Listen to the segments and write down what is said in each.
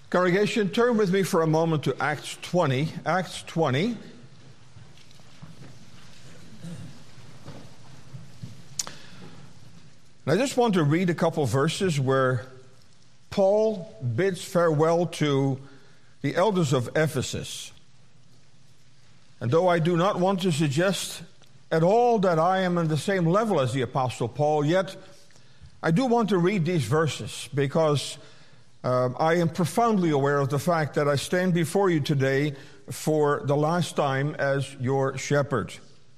Congregation, turn with me for a moment to Acts 20. Acts 20. And I just want to read a couple verses where Paul bids farewell to the elders of Ephesus. And though I do not want to suggest at all that I am on the same level as the Apostle Paul, yet I do want to read these verses because I am profoundly aware of the fact that I stand before you today for the last time as your shepherd.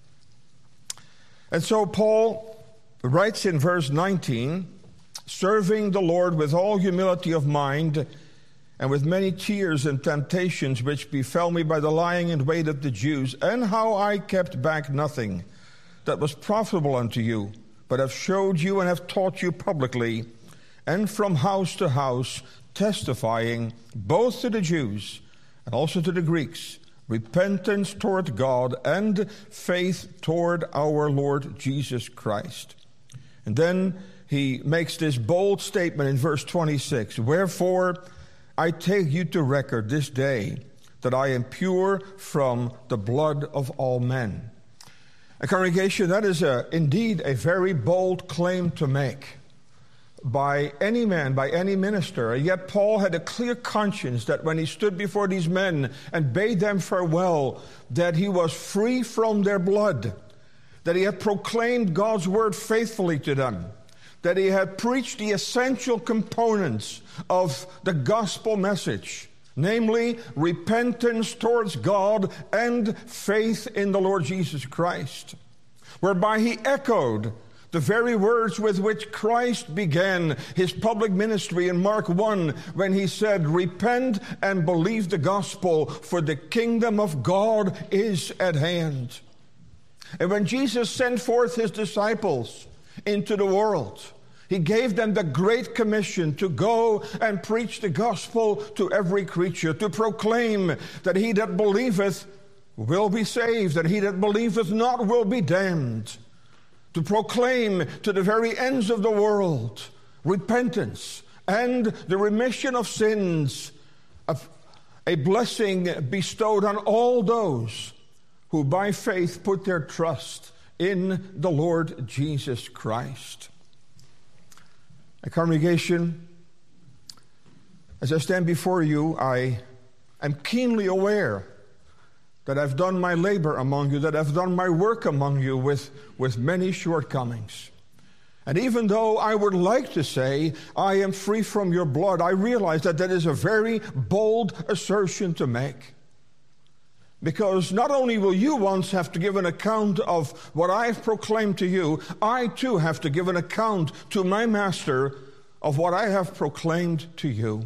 And so Paul writes in verse 19, serving the Lord with all humility of mind and with many tears and temptations which befell me by the lying in wait of the Jews, and how I kept back nothing that was profitable unto you, but have showed you and have taught you publicly, and from house to house, testifying both to the Jews and also to the Greeks, repentance toward God and faith toward our Lord Jesus Christ. And then he makes this bold statement in verse 26, wherefore I take you to record this day that I am pure from the blood of all men. A congregation, that is indeed a very bold claim to make by any man, by any minister. And yet Paul had a clear conscience that when he stood before these men and bade them farewell, that he was free from their blood, that he had proclaimed God's word faithfully to them, that he had preached the essential components of the gospel message, namely repentance towards God and faith in the Lord Jesus Christ, whereby he echoed the very words with which Christ began his public ministry in Mark 1 when he said, repent and believe the gospel, for the kingdom of God is at hand. And when Jesus sent forth his disciples into the world, he gave them the great commission to go and preach the gospel to every creature, to proclaim that he that believeth will be saved, and he that believeth not will be damned, to proclaim to the very ends of the world repentance and the remission of sins, a blessing bestowed on all those who by faith put their trust in the Lord Jesus Christ. A congregation, as I stand before you, I am keenly aware that I've done my labor among you, that I've done my work among you with many shortcomings. And even though I would like to say, I am free from your blood, I realize that that is a very bold assertion to make. Because not only will you once have to give an account of what I have proclaimed to you, I too have to give an account to my master of what I have proclaimed to you.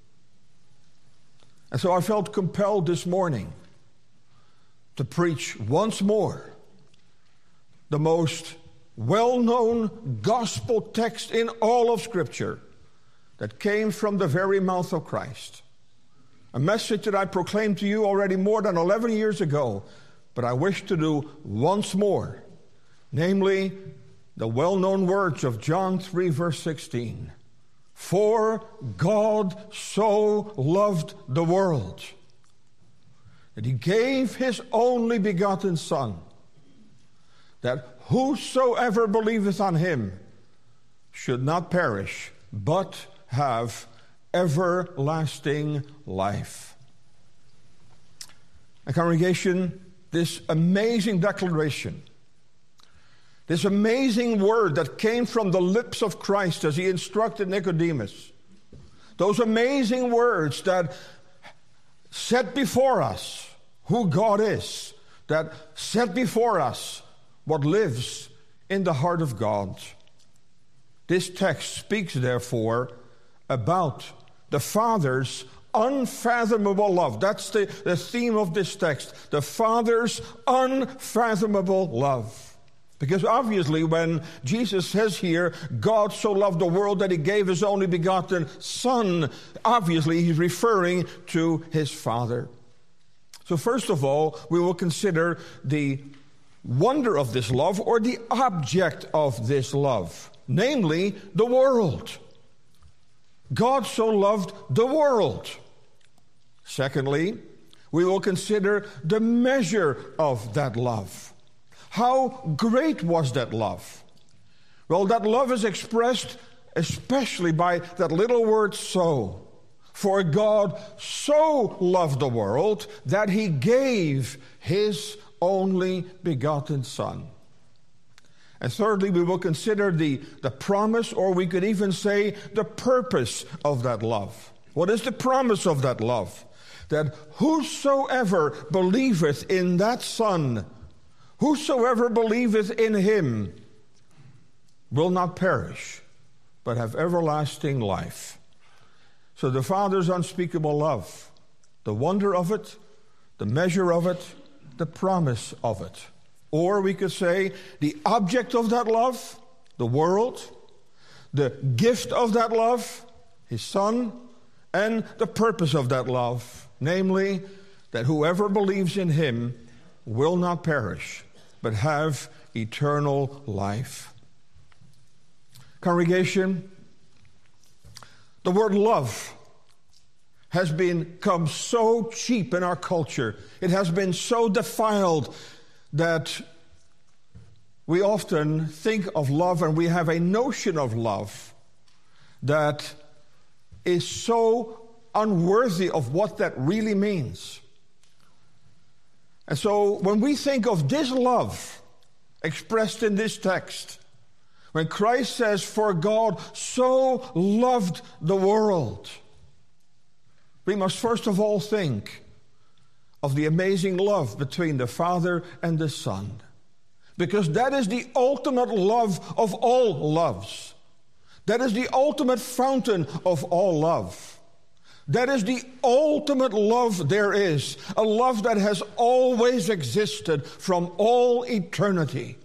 And so I felt compelled this morning to preach once more the most well-known gospel text in all of Scripture that came from the very mouth of Christ. A message that I proclaimed to you already more than 11 years ago, but I wish to do once more, namely the well-known words of John 3, verse 16. For God so loved the world that he gave his only begotten Son, that whosoever believeth on him should not perish, but have everlasting life. A congregation, this amazing declaration, this amazing word that came from the lips of Christ as he instructed Nicodemus, those amazing words that set before us who God is, that set before us what lives in the heart of God. This text speaks, therefore, about the Father's unfathomable love. That's the theme of this text. The Father's unfathomable love. Because obviously when Jesus says here, God so loved the world that he gave his only begotten Son, obviously he's referring to his Father. So first of all, we will consider the wonder of this love, or the object of this love, namely the world. God so loved the world. Secondly, we will consider the measure of that love. How great was that love? Well, that love is expressed especially by that little word so. For God so loved the world that he gave his only begotten Son. And thirdly, we will consider the promise, or we could even say the purpose of that love. What is the promise of that love? That whosoever believeth in that Son, whosoever believeth in him, will not perish, but have everlasting life. So the Father's unspeakable love, the wonder of it, the measure of it, the promise of it. Or we could say the object of that love, the world, the gift of that love, his Son, and the purpose of that love, namely that whoever believes in him will not perish, but have eternal life. Congregation, the word love has become so cheap in our culture. It has been so defiled that we often think of love and we have a notion of love that is so unworthy of what that really means. And so when we think of this love expressed in this text, when Christ says, "For God so loved the world," we must first of all think of the amazing love between the Father and the Son. Because that is the ultimate love of all loves. That is the ultimate fountain of all love. That is the ultimate love there is. A love that has always existed from all eternity.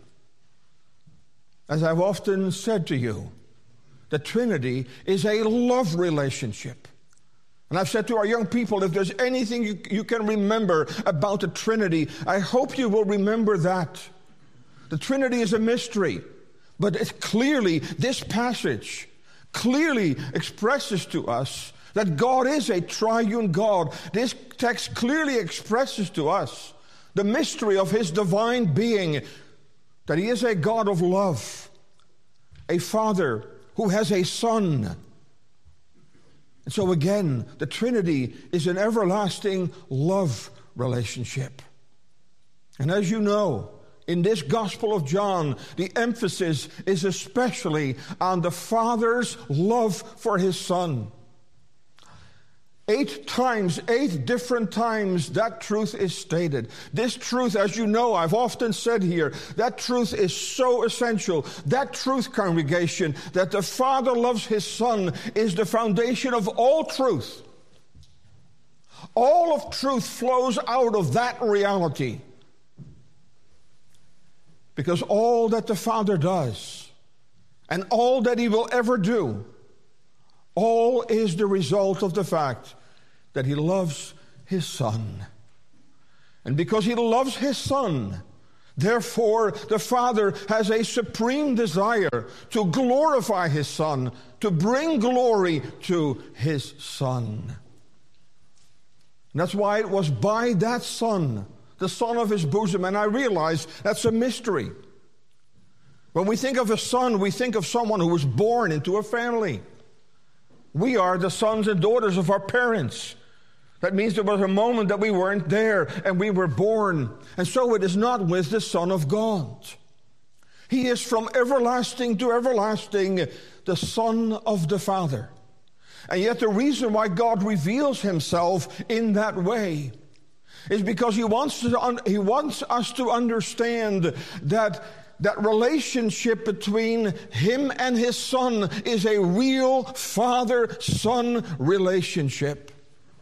As I've often said to you, the Trinity is a love relationship. And I've said to our young people, if there's anything you can remember about the Trinity, I hope you will remember that. The Trinity is a mystery, but this passage clearly expresses to us that God is a triune God. This text clearly expresses to us the mystery of his divine being, that he is a God of love, a Father who has a Son. And so again, the Trinity is an everlasting love relationship. And as you know, in this Gospel of John, the emphasis is especially on the Father's love for his Son. 8 different times that truth is stated. This truth, as you know, I've often said here, that truth is so essential. That truth, congregation, that the Father loves his Son is the foundation of all truth. All of truth flows out of that reality. Because all that the Father does, and all that he will ever do, all is the result of the fact that he loves his Son. And because he loves his Son, therefore the Father has a supreme desire to glorify his Son, to bring glory to his Son. And that's why it was by that Son, the Son of his bosom, and I realize that's a mystery. When we think of a son, we think of someone who was born into a family. We are the sons and daughters of our parents. That means there was a moment that we weren't there and we were born. And so it is not with the Son of God. He is from everlasting to everlasting the Son of the Father. And yet the reason why God reveals himself in that way is because he wants us to understand that relationship between him and his Son is a real father-son relationship.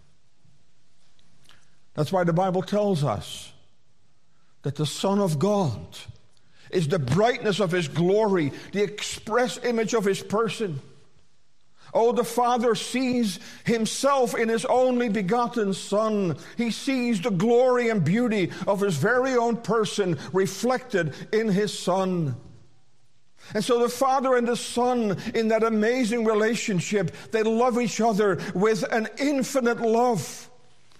That's why the Bible tells us that the Son of God is the brightness of his glory, the express image of his person. Oh, the Father sees himself in his only begotten Son. He sees the glory and beauty of his very own person reflected in his Son. And so the Father and the Son, in that amazing relationship, they love each other with an infinite love.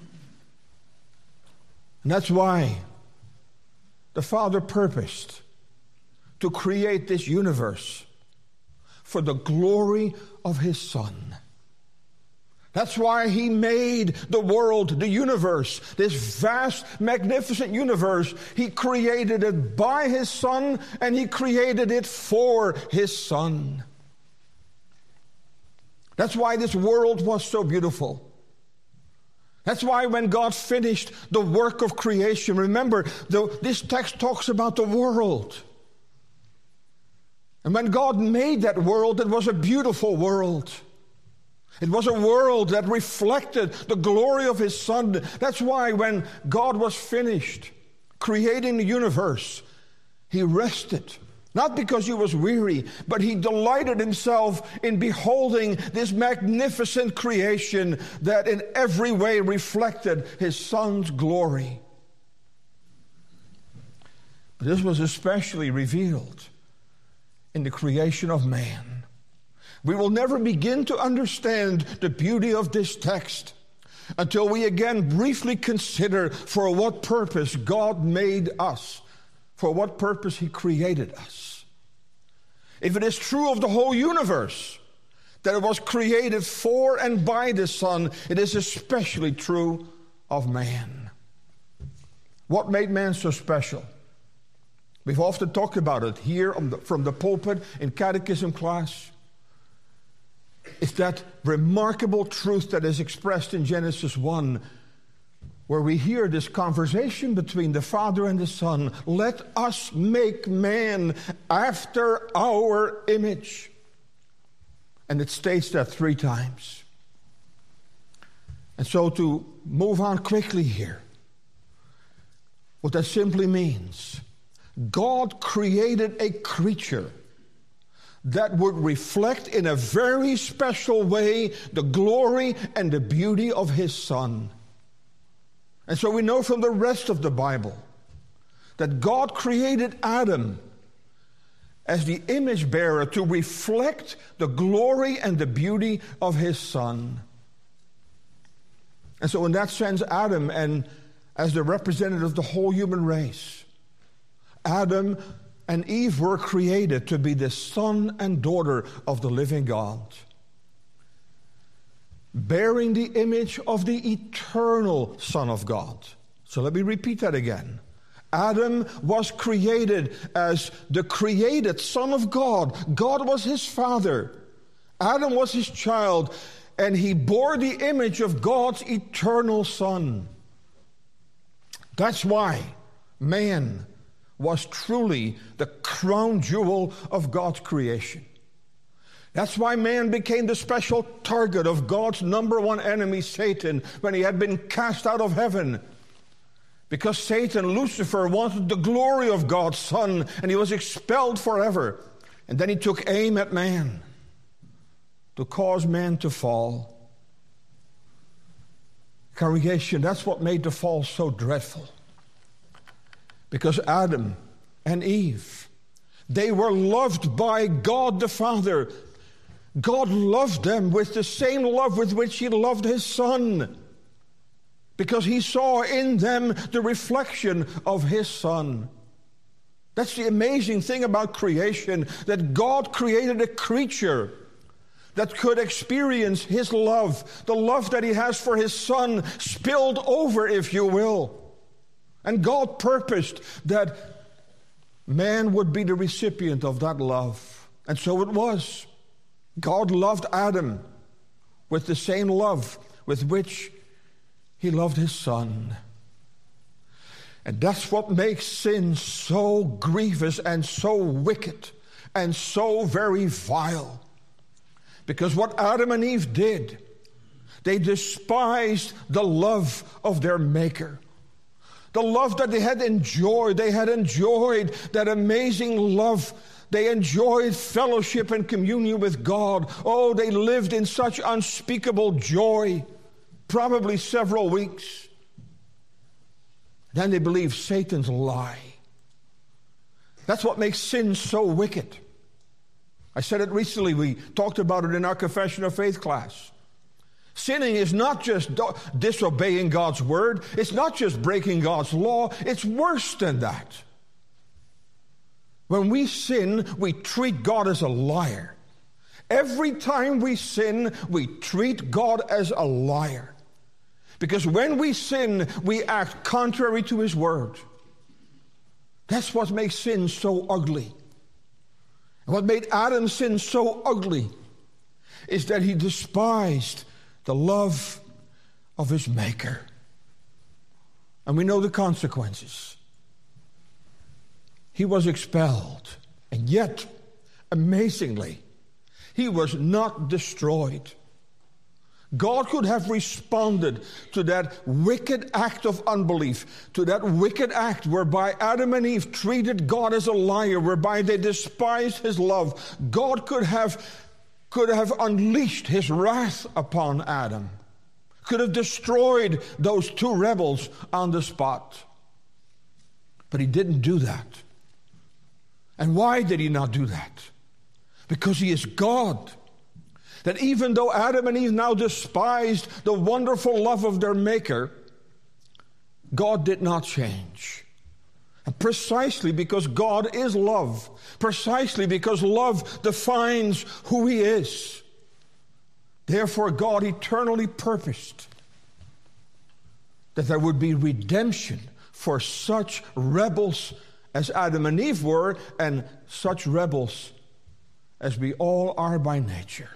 And that's why the Father purposed to create this universe for the glory of His Son. That's why He made the world, the universe, this vast, magnificent universe. He created it by His Son, and He created it for His Son. That's why this world was so beautiful. That's why when God finished the work of creation, remember, this text talks about the world. And when God made that world, it was a beautiful world. It was a world that reflected the glory of His Son. That's why when God was finished creating the universe, He rested. Not because He was weary, but He delighted Himself in beholding this magnificent creation that in every way reflected His Son's glory. But this was especially revealed in the creation of man. We will never begin to understand the beauty of this text until we again briefly consider for what purpose God made us, for what purpose He created us. If it is true of the whole universe that it was created for and by the Son, it is especially true of man. What made man so special? We've often talked about it here from the pulpit in catechism class. It's that remarkable truth that is expressed in Genesis 1, where we hear this conversation between the Father and the Son. Let us make man after our image. And it states that 3 times. And so to move on quickly here, what that simply means, God created a creature that would reflect in a very special way the glory and the beauty of His Son. And so we know from the rest of the Bible that God created Adam as the image bearer to reflect the glory and the beauty of His Son. And so in that sense, Adam, and as the representative of the whole human race, Adam and Eve were created to be the son and daughter of the living God, bearing the image of the eternal Son of God. So let me repeat that again. Adam was created as the created Son of God. God was his father. Adam was his child, and he bore the image of God's eternal Son. That's why man was truly the crown jewel of God's creation. That's why man became the special target of God's number one enemy, Satan, when he had been cast out of heaven. Because Satan, Lucifer, wanted the glory of God's Son, and he was expelled forever. And then he took aim at man to cause man to fall. Congregation, that's what made the fall so dreadful. Because Adam and Eve, they were loved by God the Father. God loved them with the same love with which He loved His Son, because He saw in them the reflection of His Son. That's the amazing thing about creation, that God created a creature that could experience His love, the love that He has for His Son, spilled over, if you will. And God purposed that man would be the recipient of that love. And so it was. God loved Adam with the same love with which He loved His Son. And that's what makes sin so grievous and so wicked and so very vile. Because what Adam and Eve did, they despised the love of their Maker. The love that they had enjoyed. They had enjoyed that amazing love. They enjoyed fellowship and communion with God. Oh, they lived in such unspeakable joy, probably several weeks. Then they believed Satan's lie. That's what makes sin so wicked. I said it recently. We talked about it in our Confession of Faith class. Sinning is not just disobeying God's word. It's not just breaking God's law. It's worse than that. When we sin, we treat God as a liar. Every time we sin, we treat God as a liar. Because when we sin, we act contrary to His word. That's what makes sin so ugly. And what made Adam's sin so ugly is that he despised the love of his Maker. And we know the consequences. He was expelled, and yet, amazingly, he was not destroyed. God could have responded to that wicked act of unbelief, to that wicked act whereby Adam and Eve treated God as a liar, whereby they despised His love. God could have unleashed His wrath upon Adam, could have destroyed those two rebels on the spot. But He didn't do that. And why did He not do that? Because He is God. That even though Adam and Eve now despised the wonderful love of their Maker, God did not change. And precisely because God is love, precisely because love defines who He is, therefore God eternally purposed that there would be redemption for such rebels as Adam and Eve were, and such rebels as we all are by nature.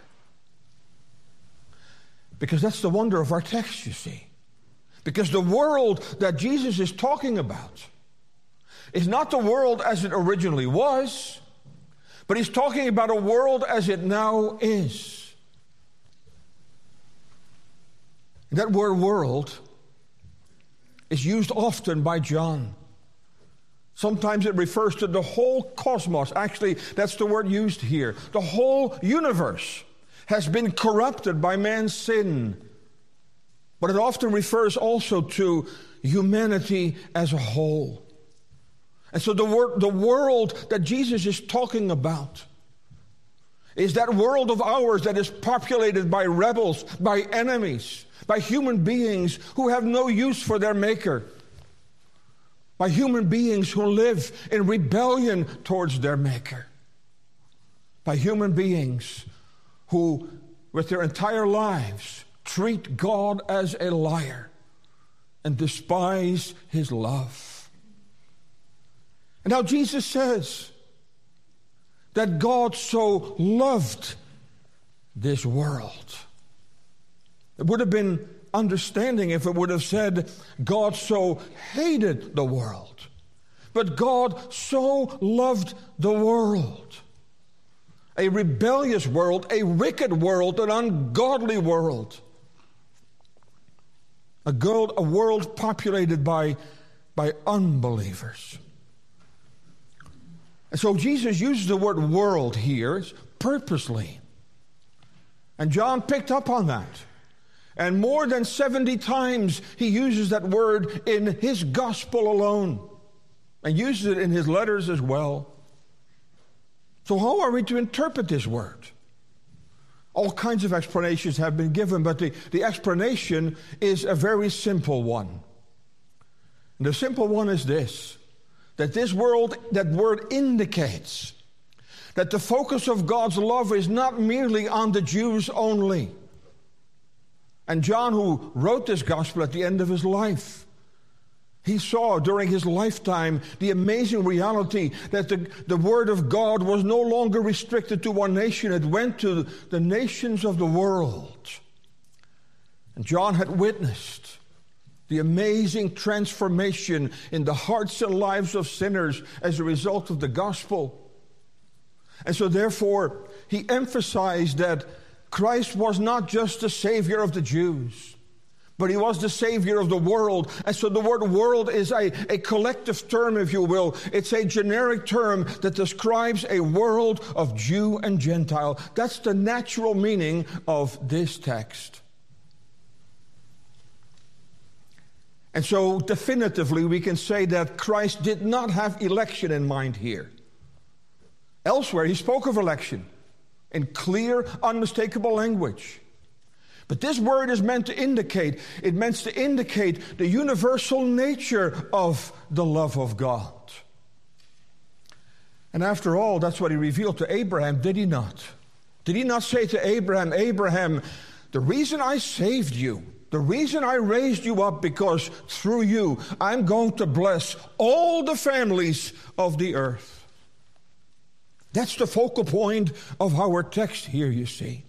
Because that's the wonder of our text, you see. Because the world that Jesus is talking about is not the world as it originally was, but He's talking about a world as it now is. And that word world is used often by John. Sometimes it refers to the whole cosmos. Actually, that's the word used here. The whole universe has been corrupted by man's sin. But it often refers also to humanity as a whole. And so the world that Jesus is talking about is that world of ours that is populated by rebels, by enemies, by human beings who have no use for their Maker, by human beings who live in rebellion towards their Maker, by human beings who, with their entire lives, treat God as a liar and despise His love. And now Jesus says that God so loved this world. It would have been understanding if it would have said God so hated the world. But God so loved the world. A rebellious world, a wicked world, an ungodly world. A world populated by unbelievers. And so Jesus uses the word world here purposely. And John picked up on that. And more than 70 times he uses that word in his gospel alone. And uses it in his letters as well. So how are we to interpret this word? All kinds of explanations have been given, but the explanation is a very simple one. And the simple one is this, that that word indicates that the focus of God's love is not merely on the Jews only. And John, who wrote this gospel at the end of his life, he saw during his lifetime the amazing reality that the word of God was no longer restricted to one nation. It went to the nations of the world. And John had witnessed the amazing transformation in the hearts and lives of sinners as a result of the gospel. And so therefore, he emphasized that Christ was not just the Savior of the Jews, but He was the Savior of the world. And so the word world is a collective term, if you will. It's a generic term that describes a world of Jew and Gentile. That's the natural meaning of this text. And so definitively we can say that Christ did not have election in mind here. Elsewhere He spoke of election in clear, unmistakable language. But this word is meant to indicate the universal nature of the love of God. And after all, that's what he revealed to Abraham, did he not? Did he not say to Abraham, Abraham, the reason I saved you, the reason I raised you up, because through you I'm going to bless all the families of the earth. That's the focal point of our text here, you see.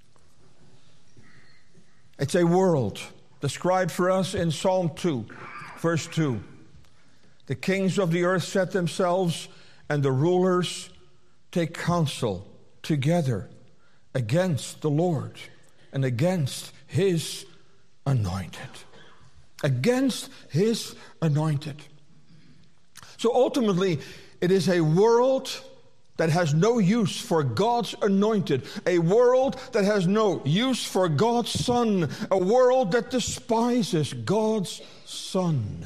It's a world described for us in Psalm 2, verse 2. The kings of the earth set themselves, and the rulers take counsel together against the Lord and against his anointed. Against his anointed. So ultimately, it is a world that has no use for God's anointed, a world that has no use for God's Son, a world that despises God's Son.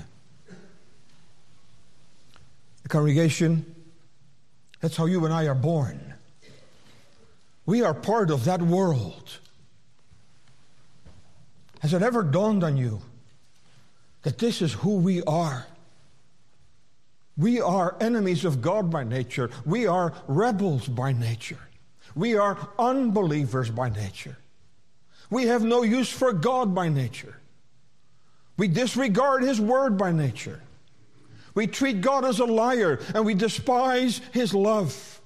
The congregation, that's how you and I are born. We are part of that world. Has it ever dawned on you that this is who we are? We are enemies of God by nature. We are rebels by nature. We are unbelievers by nature. We have no use for God by nature. We disregard his word by nature. We treat God as a liar, and we despise his love.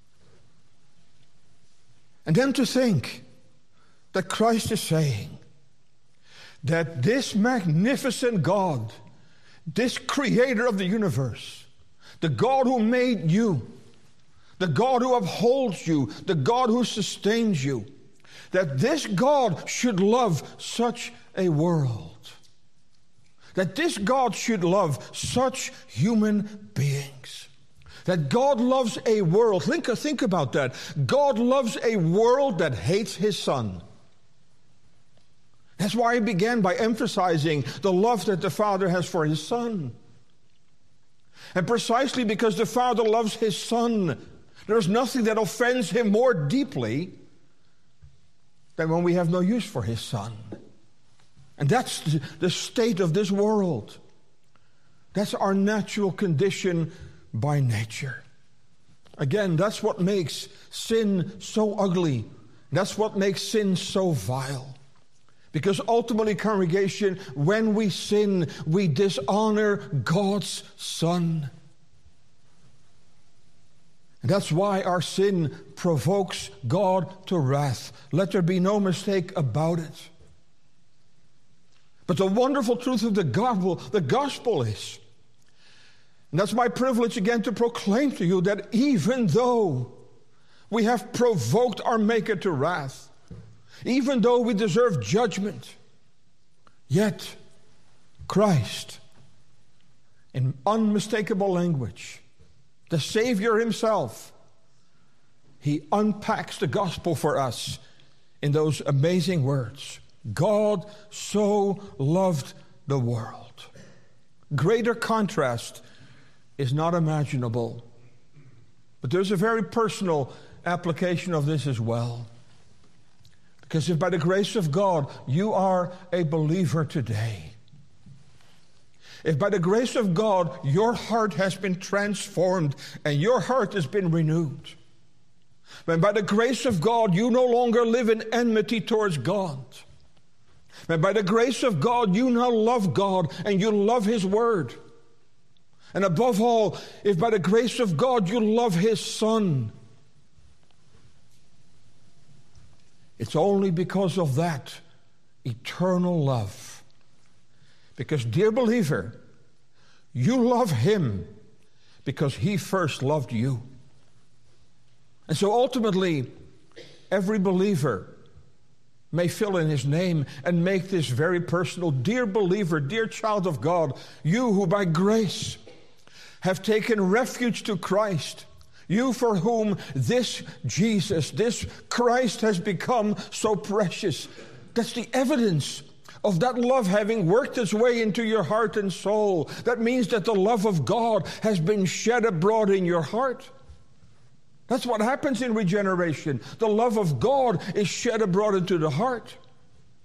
And then to think that Christ is saying that this magnificent God, this creator of the universe, the God who made you, the God who upholds you, the God who sustains you, that this God should love such a world, that this God should love such human beings, that God loves a world. Think about that. God loves a world that hates his Son. That's why he began by emphasizing the love that the Father has for his Son. And precisely because the Father loves his Son, there's nothing that offends him more deeply than when we have no use for his Son. And that's the state of this world. That's our natural condition by nature. Again, that's what makes sin so ugly. That's what makes sin so vile. Because ultimately, congregation, when we sin, we dishonor God's Son. And that's why our sin provokes God to wrath. Let there be no mistake about it. But the wonderful truth of the gospel is, and that's my privilege again to proclaim to you, that even though we have provoked our Maker to wrath, even though we deserve judgment, yet Christ, in unmistakable language, the Savior himself, he unpacks the gospel for us in those amazing words. God so loved the world. Greater contrast is not imaginable. But there's a very personal application of this as well. Because if by the grace of God you are a believer today, if by the grace of God your heart has been transformed and your heart has been renewed, when by the grace of God you no longer live in enmity towards God, when by the grace of God you now love God and you love his word, and above all, if by the grace of God you love his Son, it's only because of that eternal love. Because, dear believer, you love him because he first loved you. And so ultimately, every believer may fill in his name and make this very personal. Dear believer, dear child of God, you who by grace have taken refuge to Christ, you for whom this Jesus, this Christ has become so precious. That's the evidence of that love having worked its way into your heart and soul. That means that the love of God has been shed abroad in your heart. That's what happens in regeneration. The love of God is shed abroad into the heart.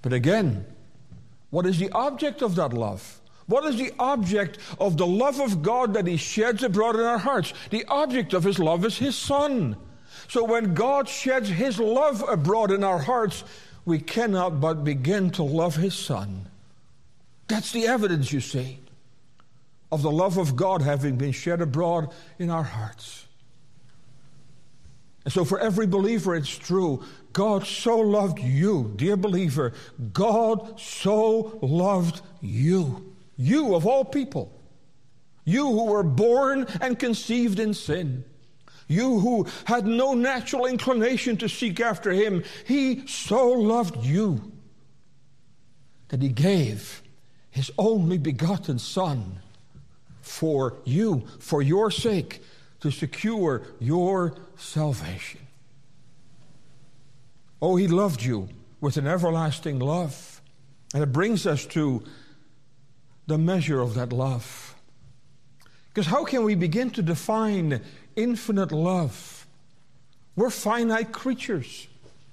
But again, what is the object of that love? What is the object of the love of God that He sheds abroad in our hearts? The object of His love is His Son. So when God sheds His love abroad in our hearts, we cannot but begin to love His Son. That's the evidence, you see, of the love of God having been shed abroad in our hearts. And so for every believer, it's true. God so loved you, dear believer. God so loved you. You of all people. You who were born and conceived in sin. You who had no natural inclination to seek after Him. He so loved you that He gave His only begotten Son for you, for your sake, to secure your salvation. Oh, He loved you with an everlasting love. And it brings us to the measure of that love. Because how can we begin to define infinite love? We're finite creatures.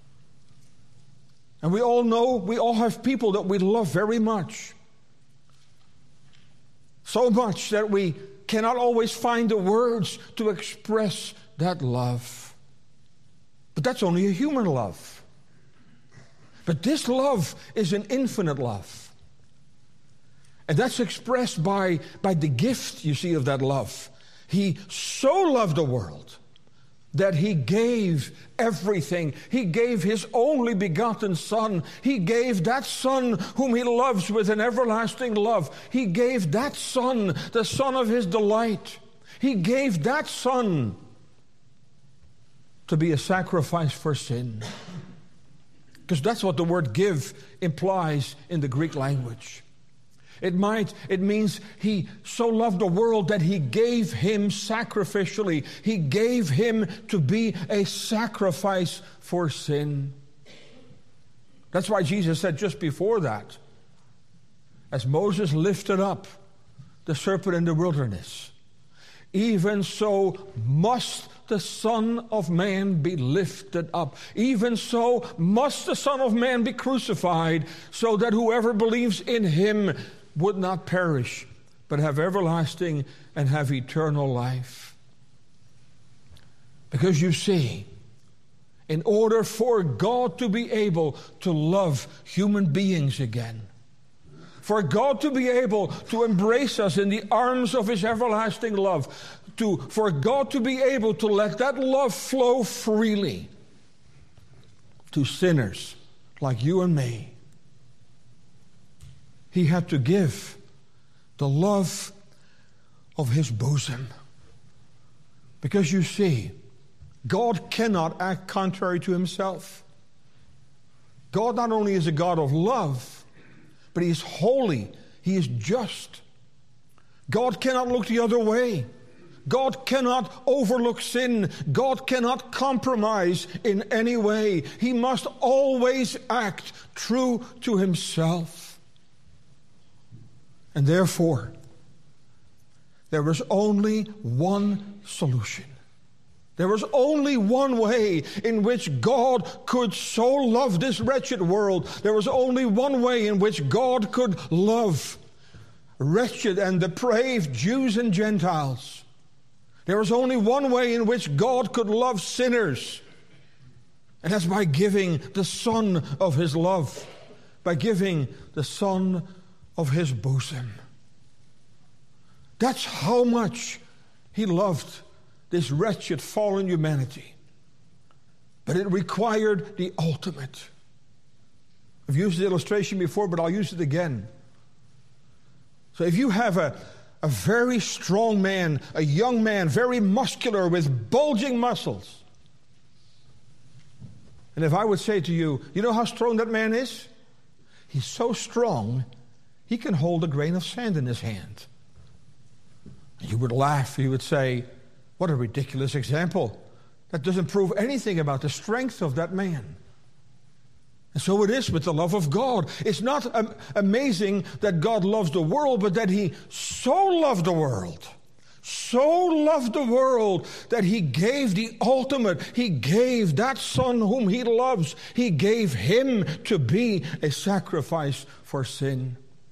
And we all know, we all have people that we love very much. So much that we cannot always find the words to express that love. But that's only a human love. But this love is an infinite love. And that's expressed by the gift, you see, of that love. He so loved the world that He gave everything. He gave His only begotten Son. He gave that Son whom He loves with an everlasting love. He gave that Son, the Son of His delight. He gave that Son to be a sacrifice for sin. Because that's what the word give implies in the Greek language. It means He so loved the world that He gave Him sacrificially. He gave Him to be a sacrifice for sin. That's why Jesus said just before that, as Moses lifted up the serpent in the wilderness, even so must the Son of Man be lifted up. Even so must the Son of Man be crucified, so that whoever believes in Him would not perish, but have everlasting and have eternal life. Because you see, in order for God to be able to love human beings again, for God to be able to embrace us in the arms of His everlasting love, for God to be able to let that love flow freely to sinners like you and me, He had to give the love of His bosom. Because you see, God cannot act contrary to Himself. God not only is a God of love, but He is holy. He is just. God cannot look the other way. God cannot overlook sin. God cannot compromise in any way. He must always act true to Himself. And therefore, there was only one solution. There was only one way in which God could so love this wretched world. There was only one way in which God could love wretched and depraved Jews and Gentiles. There was only one way in which God could love sinners. And that's by giving the Son of His love. By giving the Son of His bosom. That's how much He loved this wretched, fallen humanity. But it required the ultimate. I've used the illustration before, but I'll use it again. So if you have a very strong man, a young man, very muscular with bulging muscles, and if I would say to you, you know how strong that man is? He's so strong, he can hold a grain of sand in his hand. You would laugh. You would say, what a ridiculous example. That doesn't prove anything about the strength of that man. And so it is with the love of God. It's not amazing that God loves the world, but that He so loved the world, so loved the world that he gave the ultimate. He gave that Son whom he loves. He gave him to be a sacrifice for sin.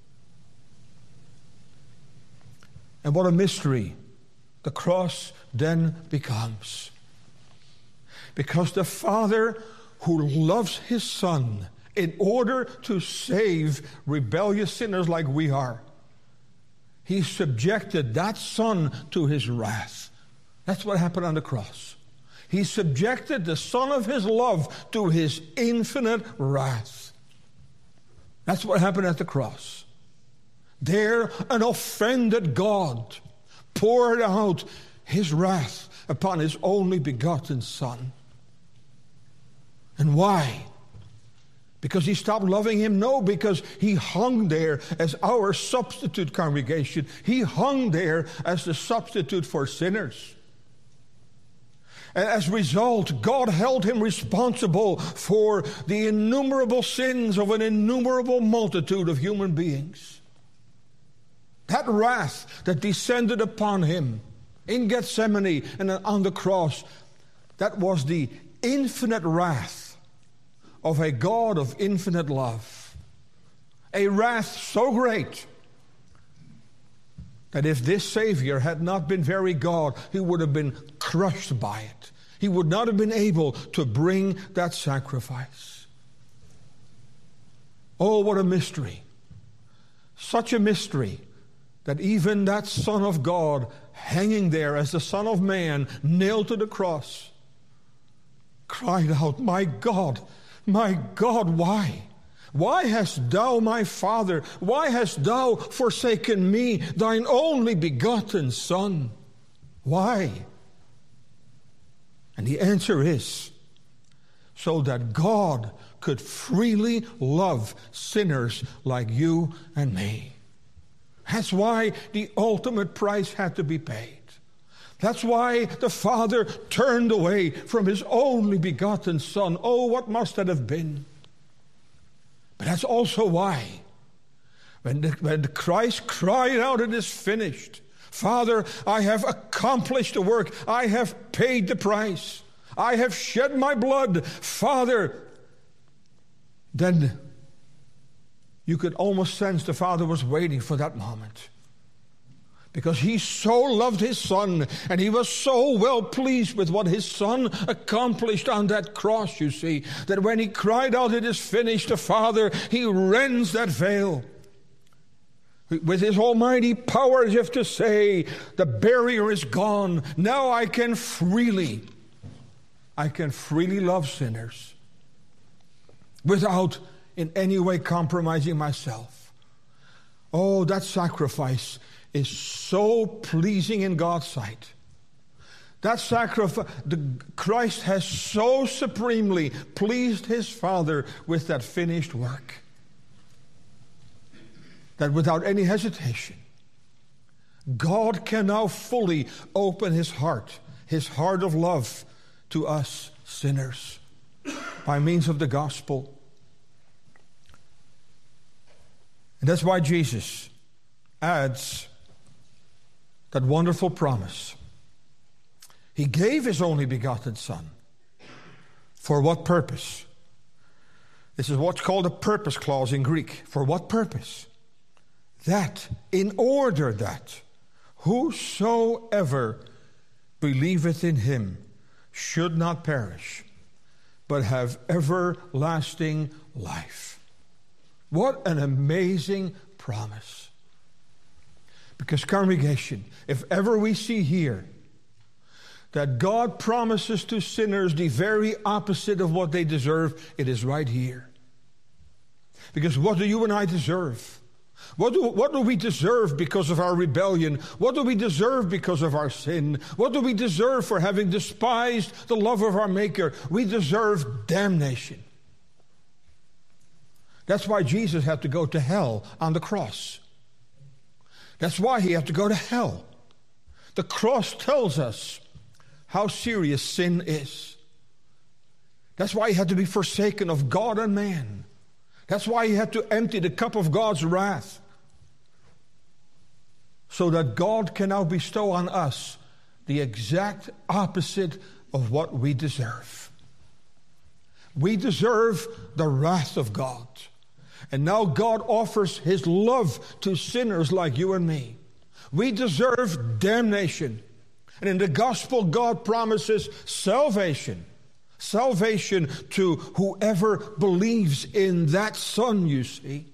And what a mystery the cross then becomes. Because the Father who loves his Son in order to save rebellious sinners like we are, he subjected that Son to his wrath. That's what happened on the cross. He subjected the Son of his love to his infinite wrath. That's what happened at the cross. There, an offended God poured out his wrath upon his only begotten Son. And why? Because he stopped loving him? No, because he hung there as our substitute, congregation. He hung there as the substitute for sinners. And as a result, God held him responsible for the innumerable sins of an innumerable multitude of human beings. That wrath that descended upon him in Gethsemane and on the cross, that was the infinite wrath of a God of infinite love. A wrath so great that if this Savior had not been very God, he would have been crushed by it. He would not have been able to bring that sacrifice. Oh, what a mystery. Such a mystery that even that Son of God hanging there as the Son of Man, nailed to the cross, cried out, my God, why? Why hast thou, my Father, why hast thou forsaken me, thine only begotten Son? Why? And the answer is, so that God could freely love sinners like you and me. That's why the ultimate price had to be paid. That's why the Father turned away from his only begotten Son. Oh, what must that have been? But that's also why when Christ cried out, it is finished. Father, I have accomplished the work. I have paid the price. I have shed my blood. Father, then you could almost sense the Father was waiting for that moment. Because he so loved his Son, and he was so well pleased with what his Son accomplished on that cross, you see, that when he cried out, it is finished, the Father, he rends that veil with his almighty power, as if to say, the barrier is gone. Now I can freely love sinners without in any way compromising myself. Oh, that sacrifice is so pleasing in God's sight. That sacrifice, Christ has so supremely pleased his Father with that finished work, that without any hesitation, God can now fully open his heart of love to us sinners by means of the gospel. And that's why Jesus adds that wonderful promise. He gave his only begotten Son. For what purpose? This is what's called a purpose clause in Greek. For what purpose? That, in order that whosoever believeth in him should not perish, but have everlasting life. What an amazing promise. Because, congregation, if ever we see here that God promises to sinners the very opposite of what they deserve, it is right here. Because what do you and I deserve? What do we deserve because of our rebellion? What do we deserve because of our sin? What do we deserve for having despised the love of our Maker? We deserve damnation. That's why Jesus had to go to hell on the cross. That's why he had to go to hell. The cross tells us how serious sin is. That's why he had to be forsaken of God and man. That's why he had to empty the cup of God's wrath. so that God can now bestow on us the exact opposite of what we deserve. We deserve the wrath of God. And now God offers his love to sinners like you and me. We deserve damnation. And in the gospel, God promises salvation. Salvation to whoever believes in that Son, you see.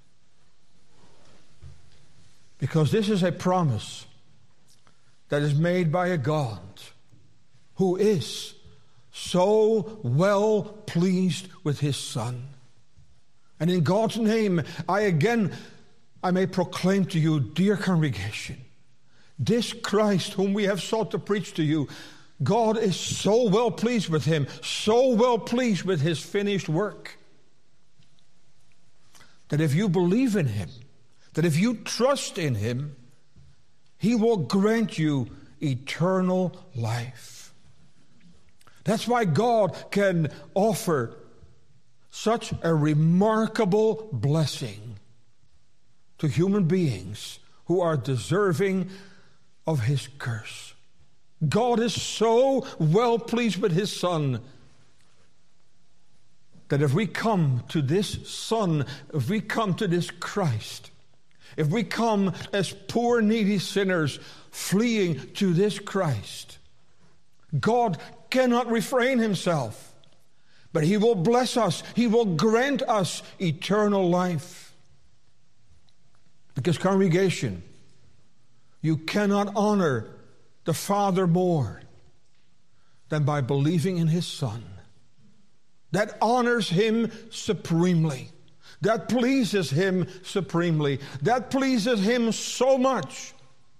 Because this is a promise that is made by a God who is so well pleased with his Son. And in God's name, I may proclaim to you, dear congregation, this Christ whom we have sought to preach to you, God is so well pleased with him, so well pleased with his finished work, that if you believe in him, that if you trust in him, he will grant you eternal life. That's why God can offer such a remarkable blessing to human beings who are deserving of his curse. God is so well pleased with his Son that if we come to this Son, if we come to this Christ, if we come as poor, needy sinners fleeing to this Christ, God cannot refrain himself, but he will bless us. He will grant us eternal life. Because, congregation, you cannot honor the Father more than by believing in his Son. That honors him supremely. That pleases him supremely. That pleases him so much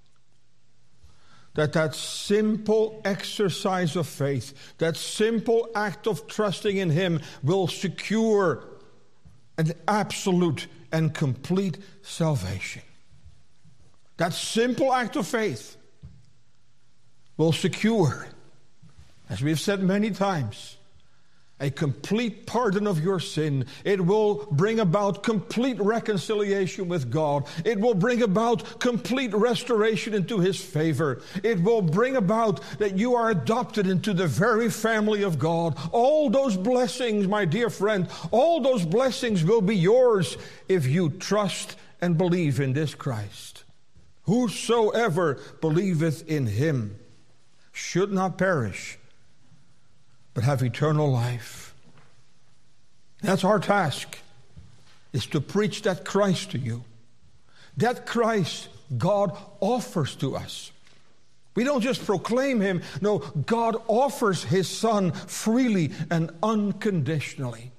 that simple exercise of faith, that simple act of trusting in him will secure an absolute and complete salvation. That simple act of faith will secure, as we've said many times, a complete pardon of your sin. It will bring about complete reconciliation with God. It will bring about complete restoration into his favor. It will bring about that you are adopted into the very family of God. All those blessings, my dear friend, all those blessings will be yours if you trust and believe in this Christ. Whosoever believeth in him should not perish, but have eternal life. That's our task, is to preach that Christ to you. That Christ God offers to us. We don't just proclaim him. No, God offers his Son freely and unconditionally.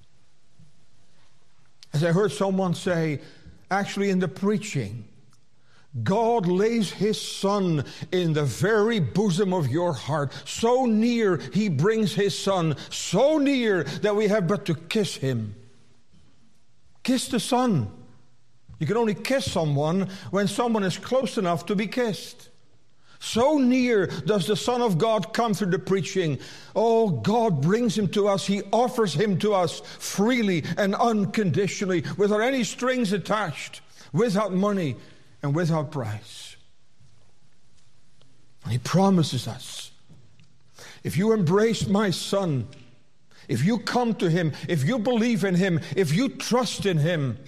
As I heard someone say, actually in the preaching, God lays his Son in the very bosom of your heart. So near he brings his Son, so near that we have but to kiss him. Kiss the Son. You can only kiss someone when someone is close enough to be kissed. So near does the Son of God come through the preaching. Oh, God brings him to us. He offers him to us freely and unconditionally, without any strings attached, without money and without price. And he promises us, if you embrace my Son, if you come to him, if you believe in him, if you trust in him,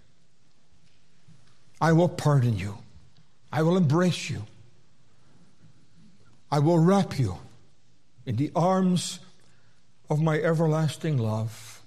I will pardon you. I will embrace you. I will wrap you in the arms of my everlasting love.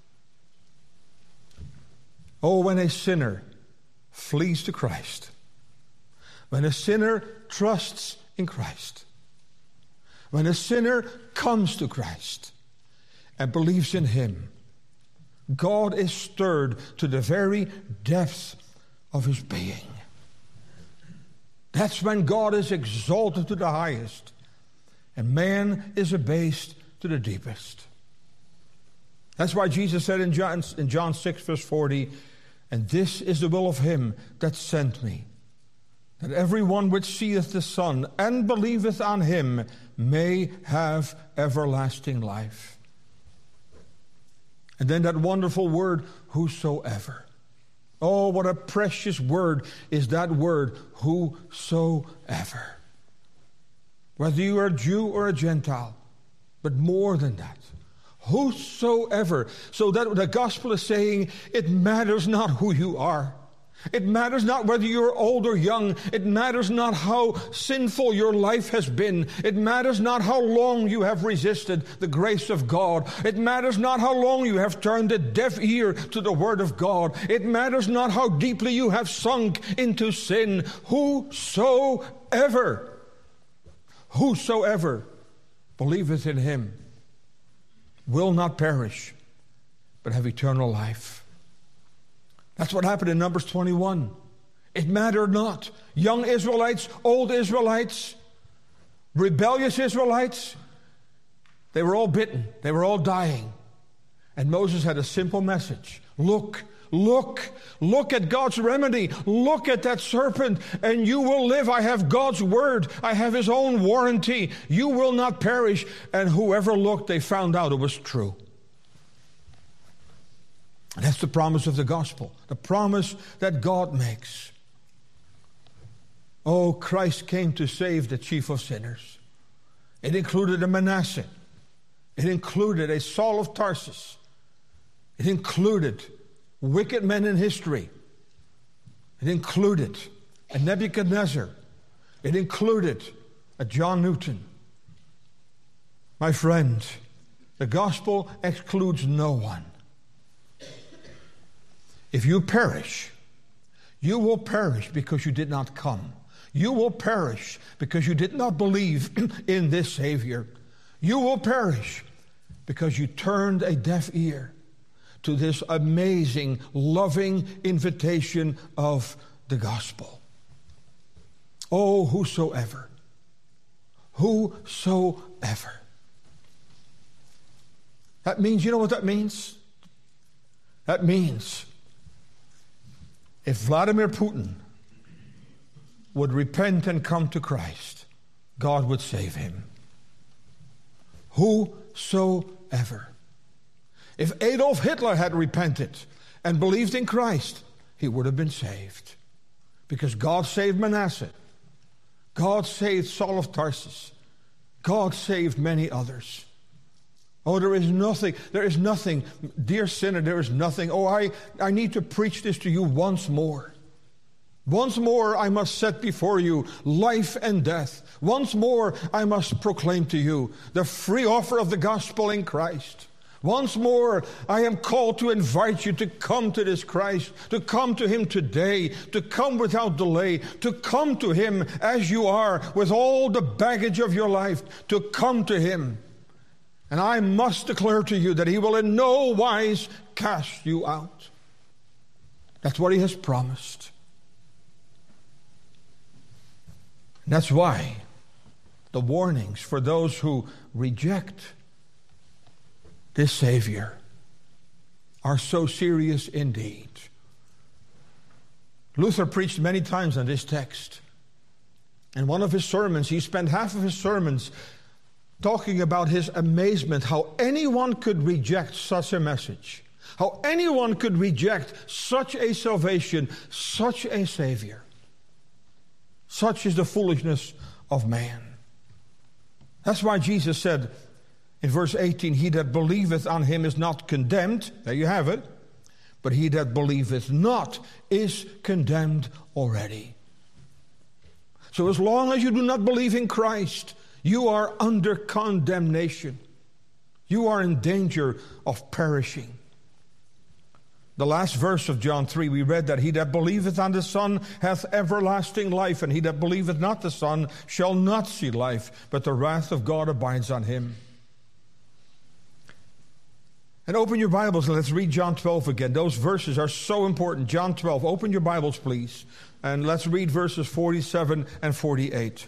Oh, when a sinner flees to Christ, when a sinner trusts in Christ, when a sinner comes to Christ and believes in him, God is stirred to the very depths of his being. That's when God is exalted to the highest and man is abased to the deepest. That's why Jesus said in John 6, verse 40, and this is the will of him that sent me, that everyone which seeth the Son and believeth on him may have everlasting life. And then that wonderful word, whosoever. Oh, what a precious word is that word, whosoever. Whether you are a Jew or a Gentile, but more than that, whosoever. So that the gospel is saying, it matters not who you are. It matters not whether you're old or young. It matters not how sinful your life has been. It matters not how long you have resisted the grace of God. It matters not how long you have turned a deaf ear to the word of God. It matters not how deeply you have sunk into sin. Whosoever believeth in him will not perish, but have eternal life. That's what happened in Numbers 21. It mattered not. Young Israelites, old Israelites, rebellious Israelites, they were all bitten. They were all dying. And Moses had a simple message. Look at God's remedy. Look at that serpent and you will live. I have God's word. I have his own warranty. You will not perish. And whoever looked, they found out it was true. And that's the promise of the gospel, the promise that God makes. Oh, Christ came to save the chief of sinners. It included a Manasseh. It included a Saul of Tarsus. It included wicked men in history. It included a Nebuchadnezzar. It included a John Newton. My friend, the gospel excludes no one. If you perish, you will perish because you did not come. You will perish because you did not believe in this Savior. You will perish because you turned a deaf ear to this amazing, loving invitation of the gospel. Oh, whosoever. Whosoever. That means, you know what that means? That means if Vladimir Putin would repent and come to Christ, God would save him. Whosoever. If Adolf Hitler had repented and believed in Christ, he would have been saved. Because God saved Manasseh. God saved Saul of Tarsus. God saved many others. Oh, there is nothing, dear sinner, there is nothing. Oh, I need to preach this to you once more. Once more I must set before you life and death. Once more I must proclaim to you the free offer of the gospel in Christ. Once more I am called to invite you to come to this Christ, to come to him today, to come without delay, to come to him as you are with all the baggage of your life, to come to him. And I must declare to you that he will in no wise cast you out. That's what he has promised. And that's why the warnings for those who reject this Savior are so serious indeed. Luther preached many times on this text. In one of his sermons, he spent half of his sermons talking about his amazement how anyone could reject such a message, how anyone could reject such a salvation, such a Savior. Such is the foolishness of man. That's why Jesus said in verse 18, he that believeth on him is not condemned. There you have it. But he that believeth not is condemned already. So as long as you do not believe in Christ, you are under condemnation. You are in danger of perishing. The last verse of John 3, we read that he that believeth on the Son hath everlasting life, and he that believeth not the Son shall not see life, but the wrath of God abides on him. And open your Bibles and let's read John 12 again. Those verses are so important. John 12, open your Bibles, please, and let's read verses 47 and 48.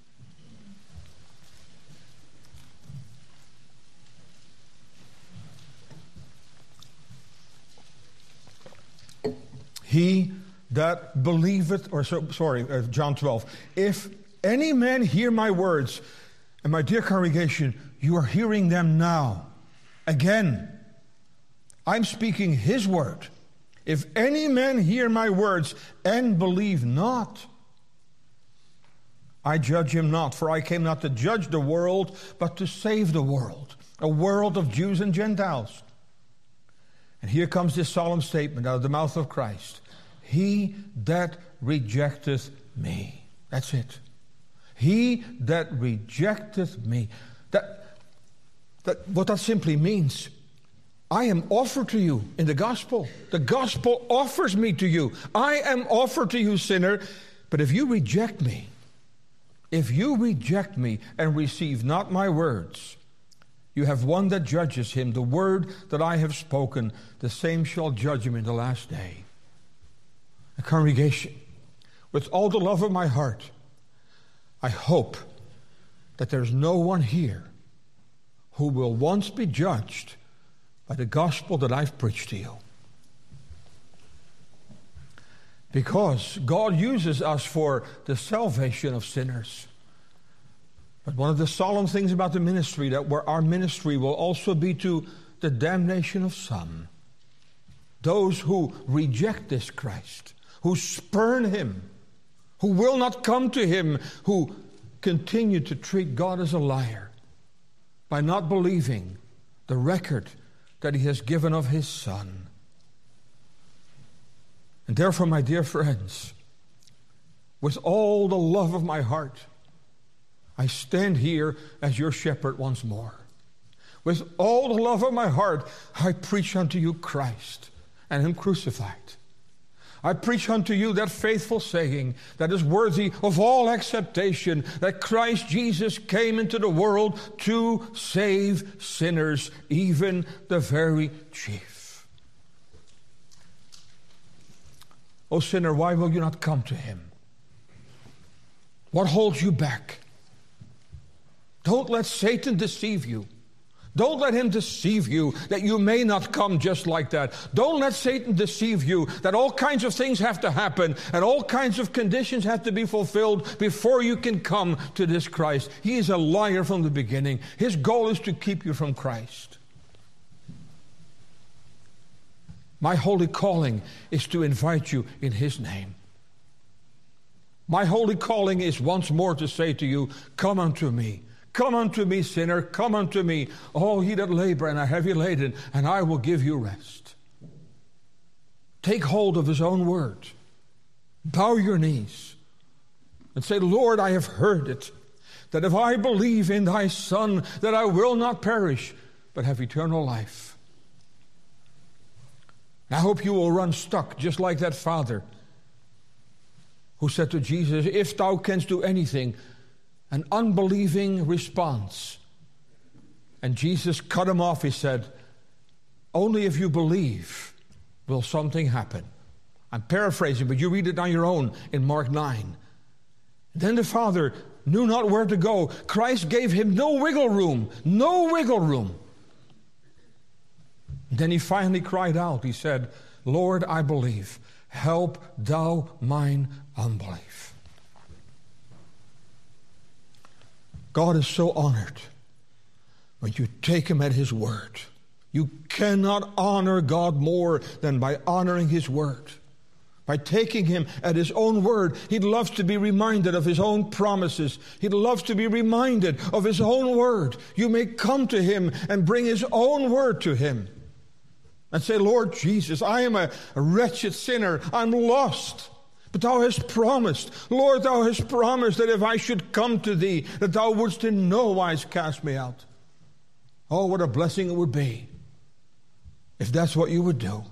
He that believeth, John 12. If any man hear my words, and my dear congregation, you are hearing them now. Again, I'm speaking his word. If any man hear my words and believe not, I judge him not, for I came not to judge the world, but to save the world, a world of Jews and Gentiles. And here comes this solemn statement out of the mouth of Christ. He that rejecteth me. That's it. He that rejecteth me. What that simply means, I am offered to you in the gospel. The gospel offers me to you. I am offered to you, sinner. But if you reject me and receive not my words, you have one that judges him. The word that I have spoken, the same shall judge him in the last day. A congregation, with all the love of my heart, I hope that there's no one here who will once be judged by the gospel that I've preached to you. Because God uses us for the salvation of sinners. But one of the solemn things about the ministry, that where our ministry will also be to the damnation of some. Those who reject this Christ, who spurn him, who will not come to him, who continue to treat God as a liar by not believing the record that he has given of his Son. And therefore, my dear friends, with all the love of my heart, I stand here as your shepherd once more. With all the love of my heart, I preach unto you Christ and him crucified. I preach unto you that faithful saying that is worthy of all acceptation, that Christ Jesus came into the world to save sinners, even the very chief. O sinner, why will you not come to him? What holds you back? Don't let Satan deceive you. Don't let him deceive you that you may not come just like that. Don't let Satan deceive you that all kinds of things have to happen and all kinds of conditions have to be fulfilled before you can come to this Christ. He is a liar from the beginning. His goal is to keep you from Christ. My holy calling is to invite you in his name. My holy calling is once more to say to you, come unto me. Come unto me, sinner, come unto me, all ye that labor and are heavy laden, and I will give you rest. Take hold of his own word. Bow your knees and say, Lord, I have heard it, that if I believe in thy Son, that I will not perish, but have eternal life. And I hope you will run stuck, just like that father who said to Jesus, if thou canst do anything, an unbelieving response. And Jesus cut him off. He said, only if you believe will something happen. I'm paraphrasing, but you read it on your own in Mark 9. Then the father knew not where to go. Christ gave him no wiggle room. No wiggle room. Then he finally cried out. He said, Lord, I believe. Help thou mine unbelief. God is so honored when you take him at his word. You cannot honor God more than by honoring his word. By taking him at his own word, he loves to be reminded of his own promises. He loves to be reminded of his own word. You may come to him and bring his own word to him and say, Lord Jesus, I am a wretched sinner. I'm lost. But thou hast promised, Lord, thou hast promised that if I should come to thee, that thou wouldst in no wise cast me out. Oh, what a blessing it would be if that's what you would do.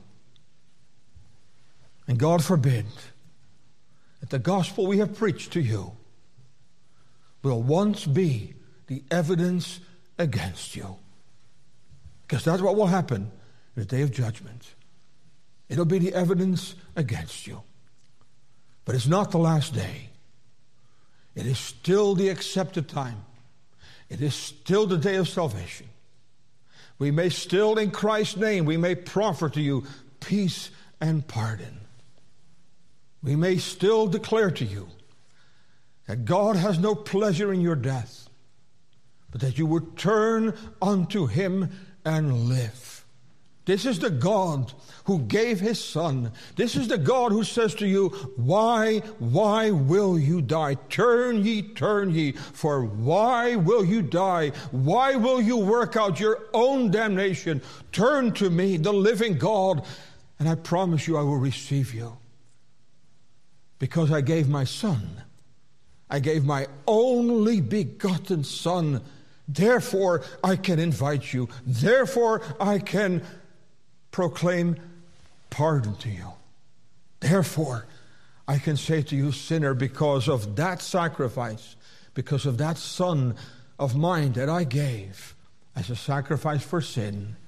And God forbid that the gospel we have preached to you will once be the evidence against you. Because that's what will happen in the day of judgment. It'll be the evidence against you. But it's not the last day. It is still the accepted time. It is still the day of salvation. We may still, in Christ's name, we may proffer to you peace and pardon. We may still declare to you that God has no pleasure in your death, but that you would turn unto him and live. This is the God who gave his Son. This is the God who says to you, why will you die? Turn ye, for why will you die? Why will you work out your own damnation? Turn to me, the living God, and I promise you I will receive you. Because I gave my Son. I gave my only begotten Son. Therefore, I can invite you. Therefore, I can proclaim pardon to you. Therefore, I can say to you, sinner, because of that sacrifice, because of that Son of mine that I gave as a sacrifice for sin,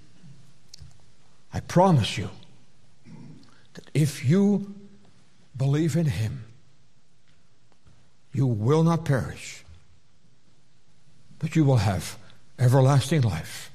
I promise you that if you believe in him, you will not perish, but you will have everlasting life.